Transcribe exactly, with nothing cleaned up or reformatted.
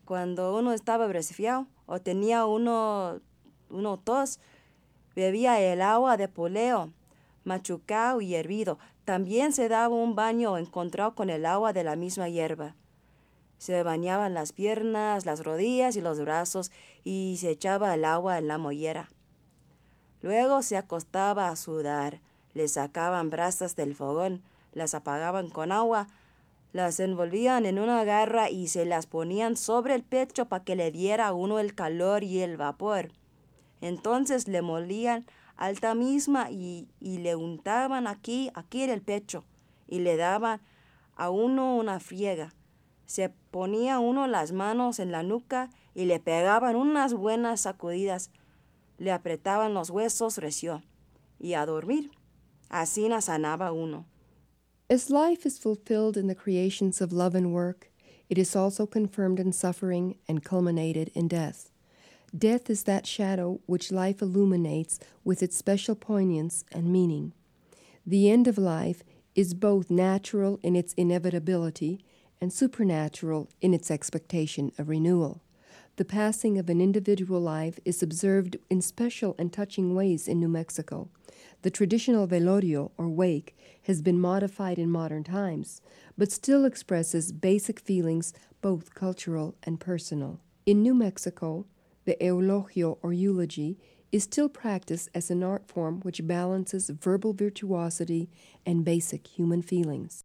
Cuando uno estaba resfriado o tenía uno, uno tos, bebía el agua de poleo, machucado y hervido. También se daba un baño encontrado con el agua de la misma hierba. Se bañaban las piernas, las rodillas y los brazos y se echaba el agua en la mollera. Luego se acostaba a sudar, le sacaban brasas del fogón, las apagaban con agua, las envolvían en una garra y se las ponían sobre el pecho para que le diera a uno el calor y el vapor. Entonces le molían alta misma y, y le untaban aquí, aquí en el pecho, y le daban a uno una friega. Se ponía uno las manos en la nuca y le pegaban unas buenas sacudidas. Le apretaban los huesos recio y a dormir. Así sanaba uno. As life is fulfilled in the creations of love and work, it is also confirmed in suffering and culminated in death. Death is that shadow which life illuminates with its special poignance and meaning. The end of life is both natural in its inevitability and supernatural in its expectation of renewal. The passing of an individual life is observed in special and touching ways in New Mexico. The traditional velorio, or wake, has been modified in modern times, but still expresses basic feelings, both cultural and personal. In New Mexico, the eulogio, or eulogy, is still practiced as an art form which balances verbal virtuosity and basic human feelings.